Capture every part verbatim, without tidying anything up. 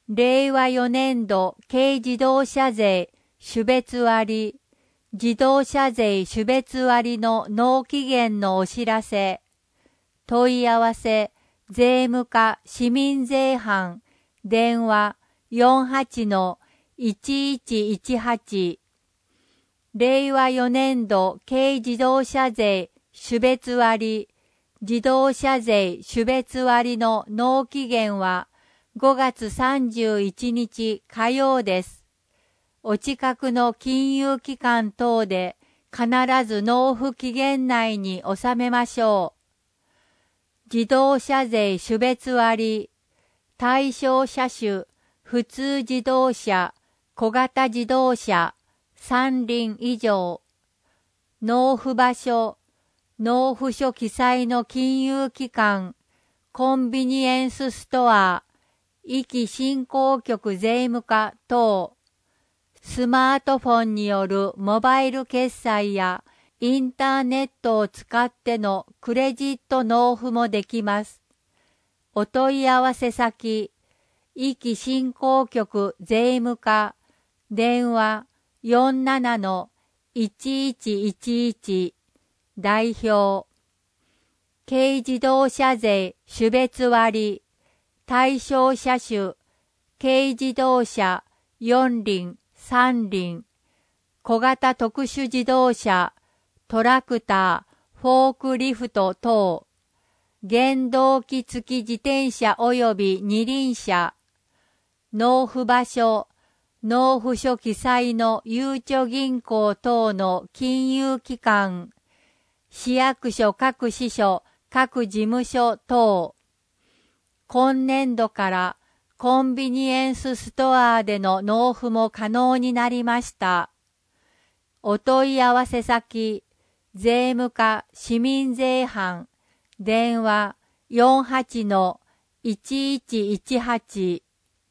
れいわよねんど軽自動車税種別割、自動車税種別割の納期限のお知らせ。問い合わせ、税務課市民税班、電話 よんはちのいちいちいちはち。れいわよねんど軽自動車税種別割、自動車税種別割の納期限はごがつさんじゅういちにち火曜です。お近くの金融機関等で必ず納付期限内に納めましょう。自動車税種別割、対象車種、普通自動車、小型自動車、三輪以上。納付場所、納付書記載の金融機関、コンビニエンスストア、壱岐振興局税務課等。スマートフォンによるモバイル決済やインターネットを使ってのクレジット納付もできます。お問い合わせ先、壱岐振興局税務課、電話 よんななのいちいちいちいち、代表。軽自動車税種別割、対象車種、軽自動車よん輪、さん輪、小型特殊自動車、トラクター、フォークリフト等、原動機付き自転車及び二輪車、納付場所、納付書記載のゆうちょ銀行等の金融機関、市役所各支所、各事務所等。今年度からコンビニエンスストアでの納付も可能になりました。お問い合わせ先、税務課市民税班、電話 よんはちのいちいちいちはち。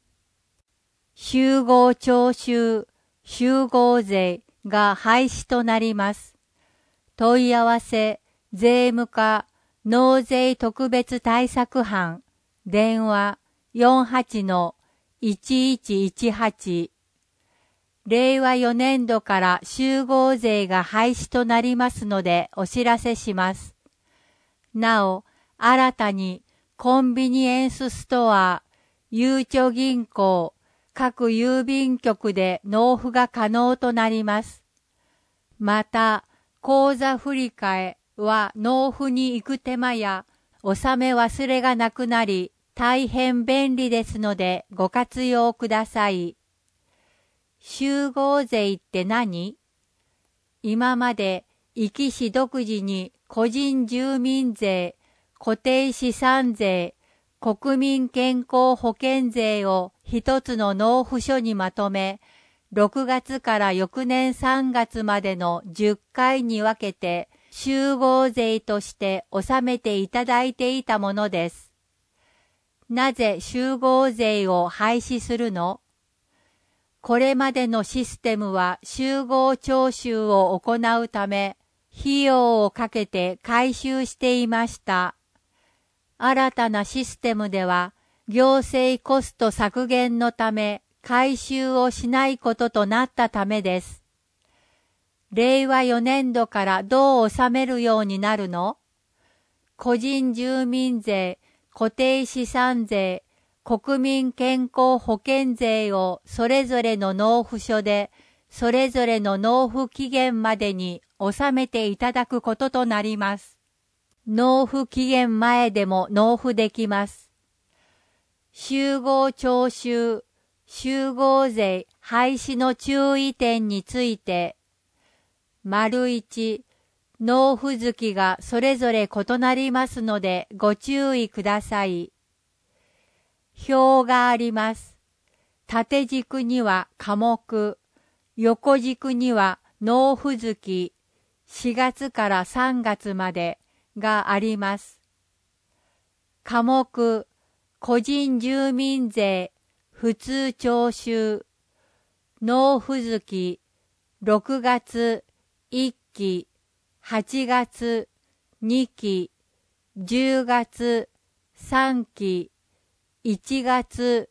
集合徴収、集合税が廃止となります。問い合わせ、税務課納税特別対策班、電話 よんはちのいちいちいちはち。れいわよねんどから集合税が廃止となりますのでお知らせします。なお、新たにコンビニエンスストア、ゆうちょ銀行、各郵便局で納付が可能となります。また、口座振替は納付に行く手間や納め忘れがなくなり、大変便利ですのでご活用ください。集合税って何？今まで壱岐市独自に個人住民税、固定資産税、国民健康保険税を一つの納付書にまとめ、ろくがつから翌年さんがつまでのじゅっかいに分けて集合税として納めていただいていたものです。なぜ集合税を廃止するの？これまでのシステムは集合徴収を行うため、費用をかけて回収していました。新たなシステムでは、行政コスト削減のため、回収をしないこととなったためです。れいわよねんどからどう納めるようになるの？個人住民税、固定資産税、国民健康保険税をそれぞれの納付書で、それぞれの納付期限までに納めていただくこととなります。納付期限前でも納付できます。集合徴収、集合税廃止の注意点について、丸一、納付月がそれぞれ異なりますのでご注意ください。表があります。縦軸には科目、横軸には納付月、しがつからさんがつまでがあります。科目、個人住民税、普通徴収、納付月、ろくがつ、いっき、はちがつ、にき、じゅうがつ、さんき、いちがつ、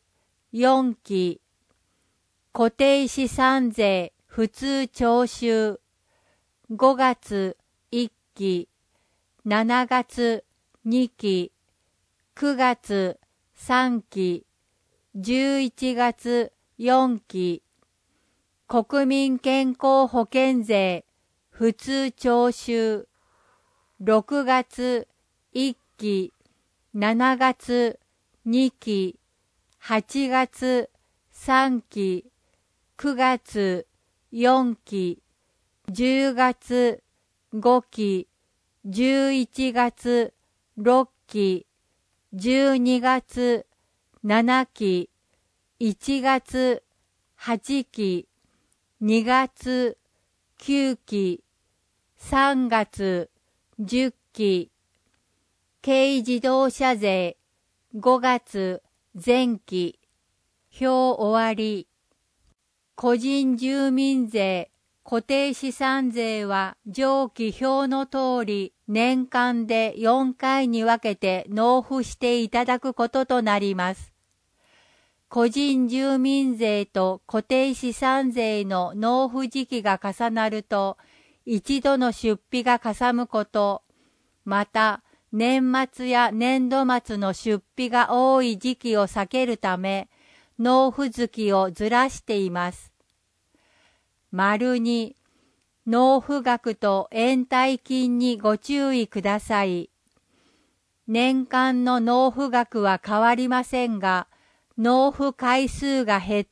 よんき、固定資産税普通徴収、ごがついっき、しちがつにき、くがつさんき、じゅういちがつよんき、国民健康保険税普通徴収、ろくがついっき、しちがつにき、はちがつさんき、くがつよんき、じゅうがつごき、じゅういちがつろっき、じゅうにがつななき、いちがつはちき、にがつきゅうき、さんがつじゅっき、軽自動車税ごがつ前期、表終わり。個人住民税、固定資産税は上記表の通り年間でよんかいに分けて納付していただくこととなります。個人住民税と固定資産税の納付時期が重なると、一度の出費がかさむこと、また年末や年度末の出費が多い時期を避けるため、納付月をずらしています。丸に、納付額と延滞金にご注意ください。年間の納付額は変わりませんが、納付回数が減って、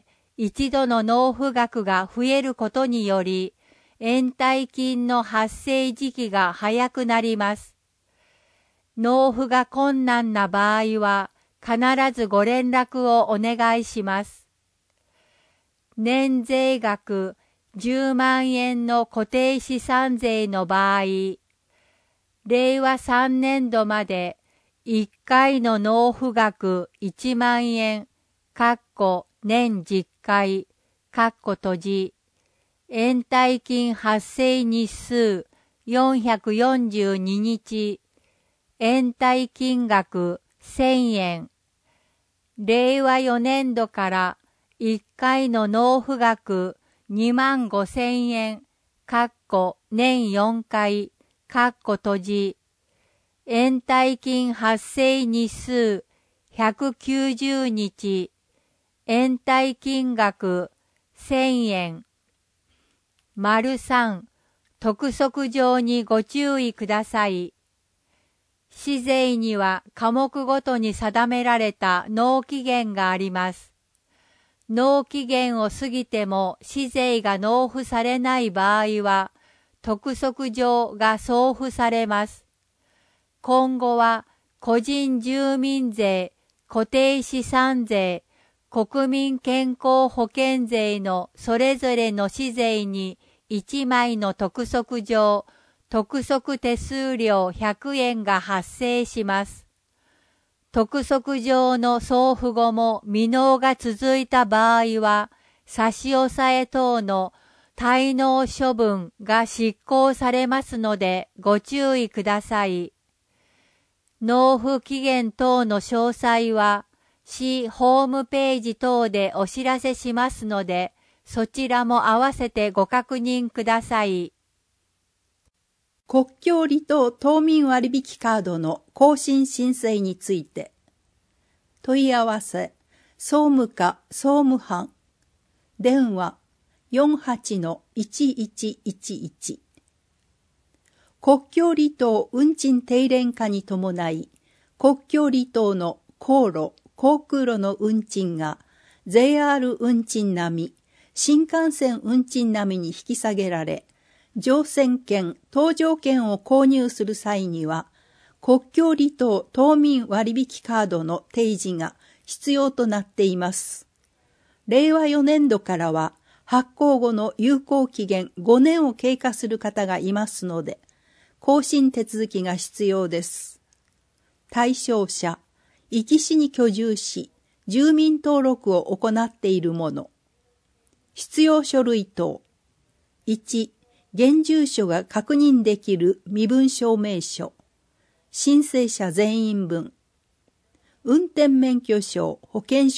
一度の納付額が増えることにより、延滞金の発生時期が早くなります。納付が困難な場合は、必ずご連絡をお願いします。年税額じゅうまんえんの固定資産税の場合、れいわさんねんどまでいっかいの納付額いちまんえん、かっこ年じゅっかい、かっこ閉じ、延滞金発生日数よんひゃくよんじゅうににち、延滞金額せんえん、れいわよねんどからいっかいの納付額にまんごせんえん、かっこ年よんかい、かっこ閉じ、延滞金発生日数ひゃくきゅうじゅうにち、延滞金額せんえん。丸さん、督促状にご注意ください。市税には科目ごとに定められた納期限があります。納期限を過ぎても市税が納付されない場合は、督促状が送付されます。今後は個人住民税、固定資産税、国民健康保険税のそれぞれの市税にいちまいの督促状、督促手数料ひゃくえんが発生します。督促状の送付後も未納が続いた場合は、差し押さえ等の滞納処分が執行されますのでご注意ください。納付期限等の詳細は、市ホームページ等でお知らせしますので、そちらも合わせてご確認ください。 国境離島島民割引カードの更新申請について、問い合わせ、総務課総務班、電話 よんはちのいちいちいちいち。国境離島運賃低廉化に伴い、国境離島の航路、航空路の運賃が ジェイアール 運賃並み、新幹線運賃並みに引き下げられ、乗船券、搭乗券を購入する際には、国境離島島民割引カードの提示が必要となっています。れいわよねんどからは、発行後の有効期限ごねんを経過する方がいますので、更新手続きが必要です。対象者、壱岐市に居住し、住民登録を行っている者。必要書類等。いち、現住所が確認できる身分証明書。申請者全員分。運転免許証、保険証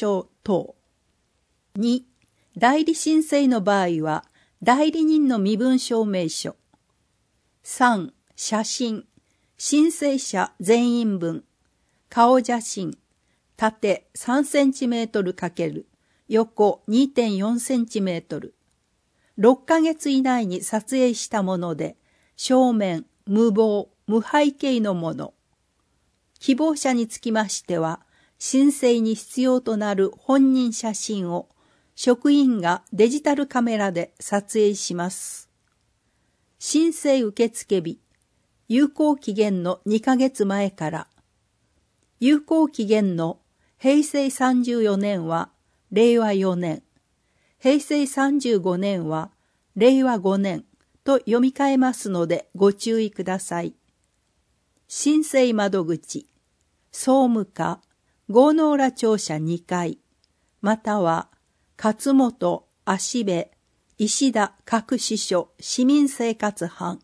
等。に、代理申請の場合は、代理人の身分証明書。さん、写真。申請者全員分。顔写真。縦さんセンチメートル×横 にてんよんセンチメートル。ろっかげつ以内に撮影したもので、正面、無謀、無背景のもの。希望者につきましては、申請に必要となる本人写真を職員がデジタルカメラで撮影します。申請受付日、有効期限のにかげつまえから、有効期限のへいせいさんじゅうよねんはれいわよねん、へいせいさんじゅうごねんはれいわごねんと読み替えますのでご注意ください。申請窓口、総務課、郷ノ浦庁舎にかい、または勝本、芦部、石田各支所市民生活班。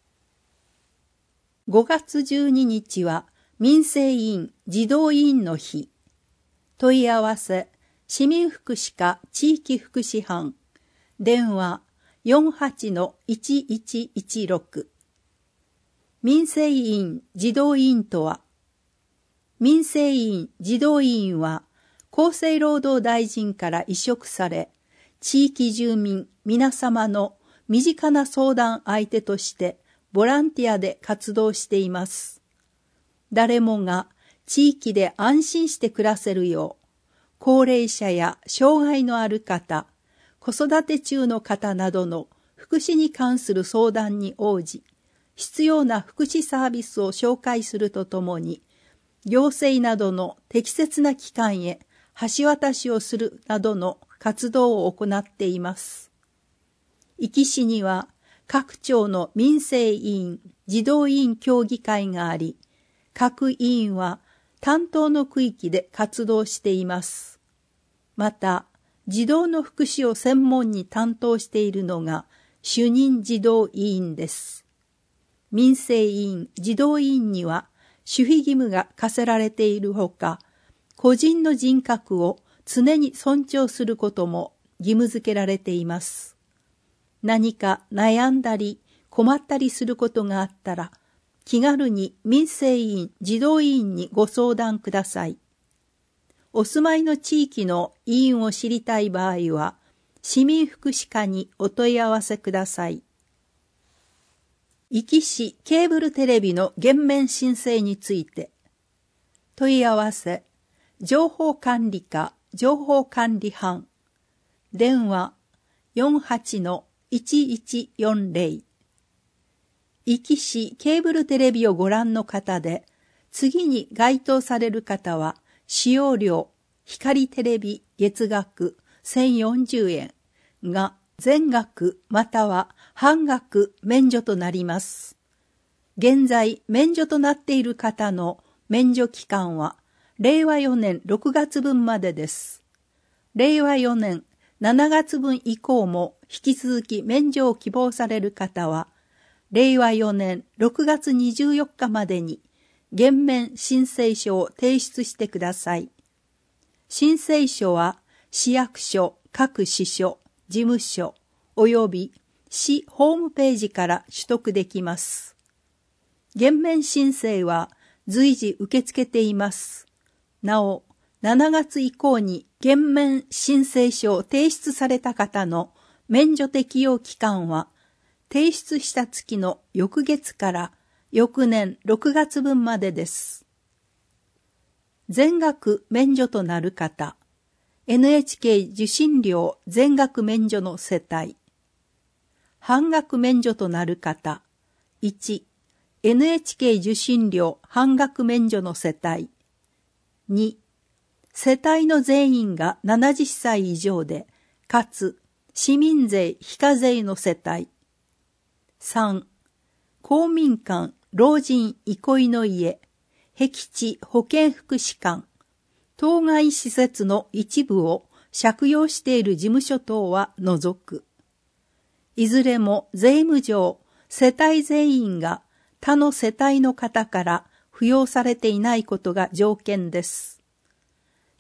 ごがつじゅうににちは民生委員児童委員の日。問い合わせ、市民福祉課地域福祉班。電話 よんはちのいちいちいちろく。民生委員児童委員とは、民生委員児童委員は厚生労働大臣から委嘱され、地域住民皆様の身近な相談相手としてボランティアで活動しています。誰もが地域で安心して暮らせるよう、高齢者や障害のある方、子育て中の方などの福祉に関する相談に応じ、必要な福祉サービスを紹介するとともに、行政などの適切な機関へ橋渡しをするなどの活動を行っています。壱岐市には各町の民生委員、児童委員協議会があり、各委員は担当の区域で活動しています。また、児童の福祉を専門に担当しているのが主任児童委員です。民生委員、児童委員には守秘義務が課せられているほか、個人の人格を常に尊重することも義務付けられています。何か悩んだり困ったりすることがあったら、気軽に民生委員、児童委員にご相談ください。お住まいの地域の委員を知りたい場合は、市民福祉課にお問い合わせください。壱岐市ケーブルテレビの減免申請について、問い合わせ、情報管理課情報管理班、電話 よんはちのいちいちよんぜろ。壱岐市ケーブルテレビをご覧の方で、次に該当される方は、使用料、光テレビ月額せんよんじゅうえんが全額または半額免除となります。現在免除となっている方の免除期間はれいわよねんろくがつぶんまでです。れいわよねんしちがつぶん以降も引き続き免除を希望される方は、れいわよねんろくがつにじゅうよっかまでに減免申請書を提出してください。申請書は市役所、各支所、事務所および市ホームページから取得できます。減免申請は随時受け付けています。なお、しちがつ以降に減免申請書を提出された方の免除適用期間は、提出した月の翌月から翌年ろくがつぶんまでです。全額免除となる方、エヌエイチケー 受信料全額免除の世帯。半額免除となる方、いち、エヌエイチケー 受信料半額免除の世帯。に、世帯の全員がななじゅっさい以上で、かつ市民税非課税の世帯。さん、公民館、老人憩いの家、僻地保健福祉館、当該施設の一部を借用している事務所等は除く。いずれも税務上、世帯全員が他の世帯の方から扶養されていないことが条件です。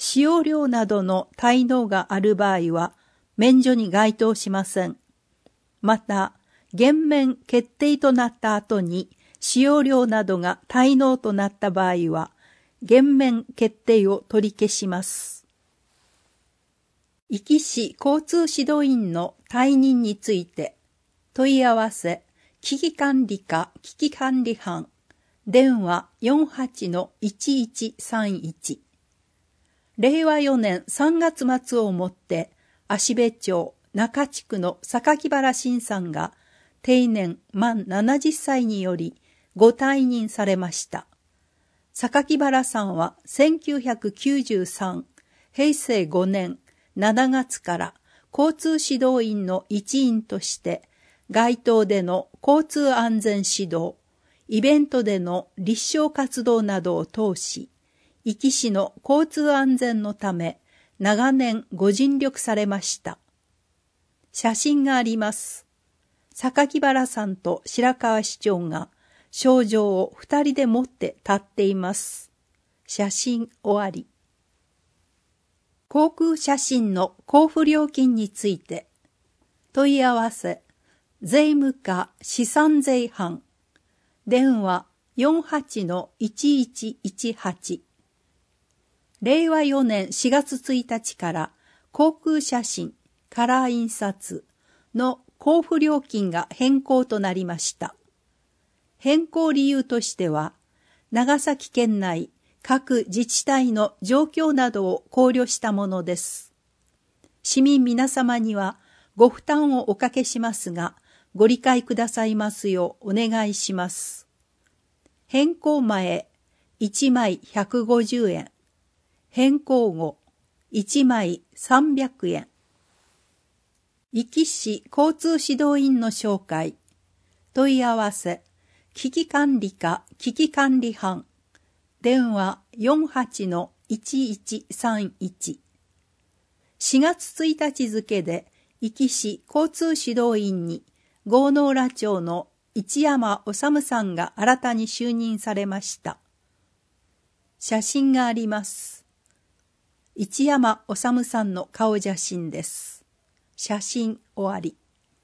使用料などの滞納がある場合は免除に該当しません。また、減免決定となった後に使用料などが滞納となった場合は、減免決定を取り消します。壱岐市交通指導員の退任について、問い合わせ、危機管理課危機管理班、電話 よんはちのいちいちさんいち。れいわよねんさんがつ末をもって、芦部町中地区の榊原新さんが定年満ななじゅっさいによりご退任されました。榊原さんはせんきゅうひゃくきゅうじゅうさん、へいせいごねんしちがつから交通指導員の一員として、街頭での交通安全指導、イベントでの立証活動などを通し、壱岐市の交通安全のため、長年ご尽力されました。写真があります。榊原さんと白川市長が、賞状を二人で持って立っています。写真終わり。航空写真の交付料金について、問い合わせ、税務課資産税班、電話 よんはちのいちいちいちはち。れいわよねんしがつついたちから航空写真、カラー印刷の交付料金が変更となりました。変更理由としては、長崎県内各自治体の状況などを考慮したものです。市民皆様にはご負担をおかけしますが、ご理解くださいますようお願いします。変更前、いちまいひゃくごじゅうえん。変更後、いちまいさんびゃくえん。壱岐市交通指導員の紹介。問い合わせ。危機管理課危機管理班、電話 よんはちのいちいちさんいち。しがつついたち付で壱岐市交通指導員に郷ノ浦町の市山治さんが新たに就任されました。写真があります。市山治さんの顔写真です。写真終わり。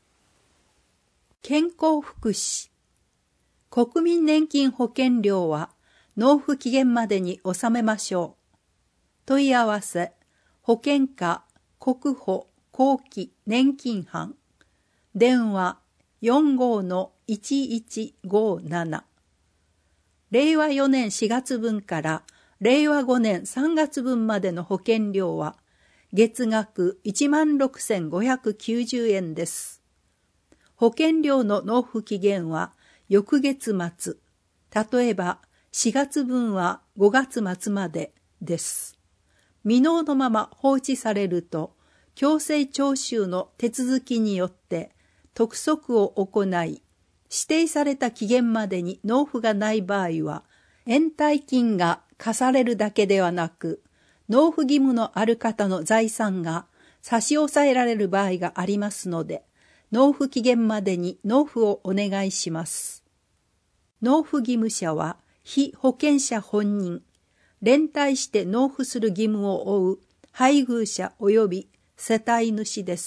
健康福祉。国民年金保険料は納付期限までに納めましょう。問い合わせ、保険課国保後期年金班、電話 よんごのいちいちごなな。れいわよねんしがつぶんかられいわごねんさんがつぶんまでの保険料は月額 いちまんろくせんごひゃくきゅうじゅうえんです。保険料の納付期限は翌月末、例えばしがつぶんはごがつまつまでです。未納のまま放置されると、強制徴収の手続きによって督促を行い、指定された期限までに納付がない場合は、延滞金が課されるだけではなく、納付義務のある方の財産が差し押さえられる場合がありますので、納付期限までに納付をお願いします。納付義務者は被保険者本人、連帯して納付する義務を負う配偶者及び世帯主です。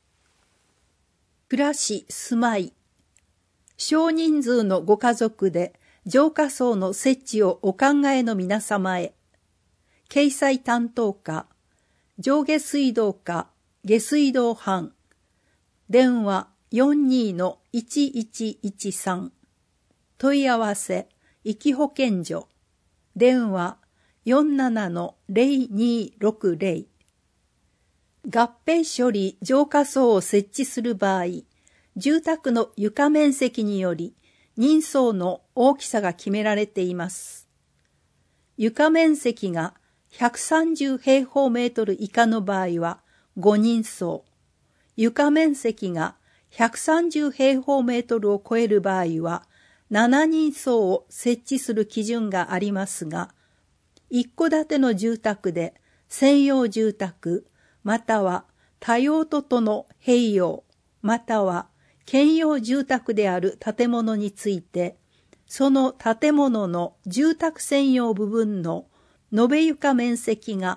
暮らし住まい。少人数のご家族で浄化槽の設置をお考えの皆様へ。掲載担当課、上下水道課、下水道班、電話 よんにのいちいちいちさん。問い合わせ、壱岐保健所、電話 よんななのぜろにろくぜろ。合併処理浄化槽を設置する場合、住宅の床面積により人相の大きさが決められています。床面積がひゃくさんじゅうへいほうメートル以下の場合はごにんそう、床面積がひゃくさんじゅうへいほうメートルを超える場合はしちにんそうを設置する基準がありますが、一戸建ての住宅で専用住宅、または多用途との併用、または兼用住宅である建物について、その建物の住宅専用部分の延べ床面積が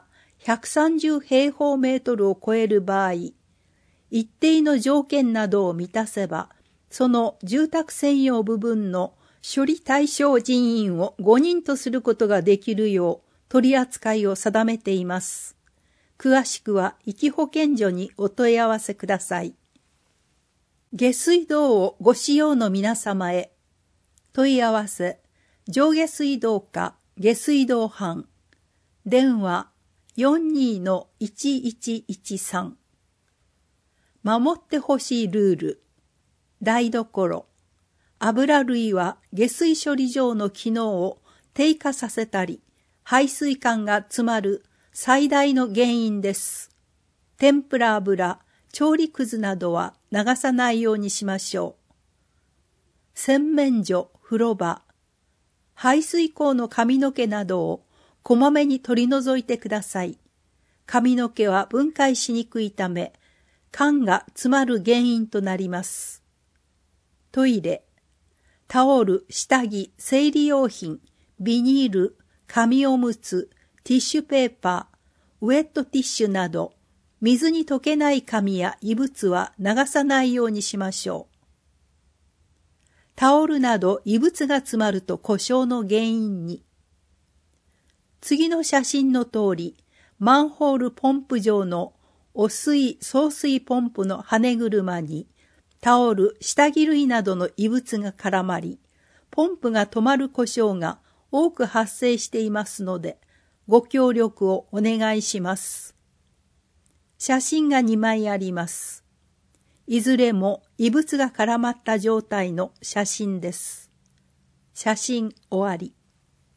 ひゃくさんじゅうへいほうメートルを超える場合、一定の条件などを満たせば、その住宅専用部分の処理対象人員をごにんとすることができるよう取り扱いを定めています。詳しくは壱岐保健所にお問い合わせください。下水道をご使用の皆様へ。問い合わせ、上下水道課下水道班。電話 よんにーのいちいちいちさん。守ってほしいルール。台所。油類は下水処理場の機能を低下させたり、排水管が詰まる最大の原因です。天ぷら油、調理くずなどは流さないようにしましょう。洗面所、風呂場。排水口の髪の毛などをこまめに取り除いてください。髪の毛は分解しにくいため、管が詰まる原因となります。トイレ。タオル、下着、生理用品、ビニール、紙おむつ、ティッシュペーパー、ウェットティッシュなど、水に溶けない紙や異物は流さないようにしましょう。タオルなど異物が詰まると故障の原因に。次の写真の通り、マンホールポンプ上の汚水送水ポンプの羽車に、タオル、下着類などの異物が絡まり、ポンプが止まる故障が多く発生していますので、ご協力をお願いします。写真がにまいあります。いずれも異物が絡まった状態の写真です。写真終わり。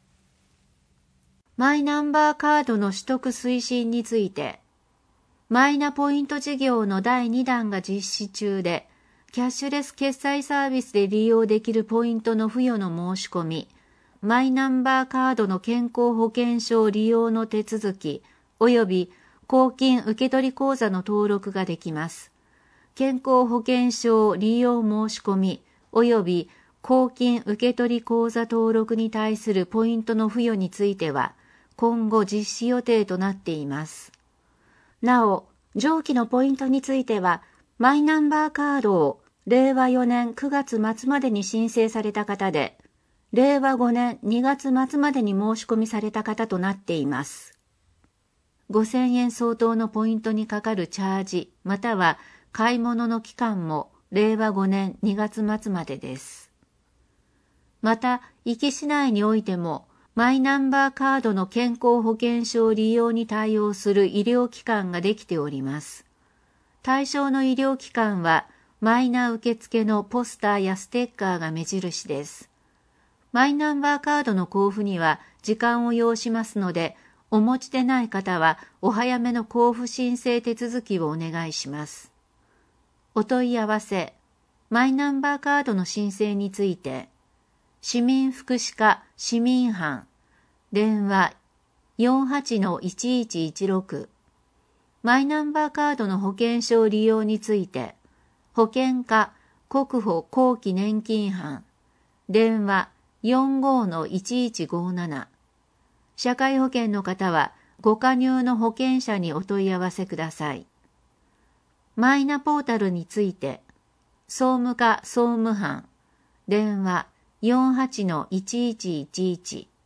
マイナンバーカードの取得推進について、マイナポイント事業のだいにだんが実施中で、キャッシュレス決済サービスで利用できるポイントの付与の申し込み、マイナンバーカードの健康保険証利用の手続き、および公金受取口座の登録ができます。健康保険証利用申し込み、および公金受取口座登録に対するポイントの付与については、今後実施予定となっています。なお、上記のポイントについては、マイナンバーカードをれいわよねんくがつまつまでに申請された方で、れいわごねんにがつまつまでに申し込みされた方となっています。ごせんえん相当のポイントにかかるチャージ、または買い物の期間もれいわごねんにがつまつまでです。また、壱岐市内においても、マイナンバーカードの健康保険証利用に対応する医療機関ができております。対象の医療機関は、マイナ受付のポスターやステッカーが目印です。マイナンバーカードの交付には時間を要しますので、お持ちでない方はお早めの交付申請手続きをお願いします。お問い合わせ、マイナンバーカードの申請について、市民福祉課市民班、電話 よんはちのいちいちいちろく、マイナンバーカードの保険証利用について、保険課国保後期年金班、電話 よんごのいちいちごなな、社会保険の方はご加入の保険者にお問い合わせください。マイナポータルについて、総務課総務班、電話 よんはちのいちいちいちいち、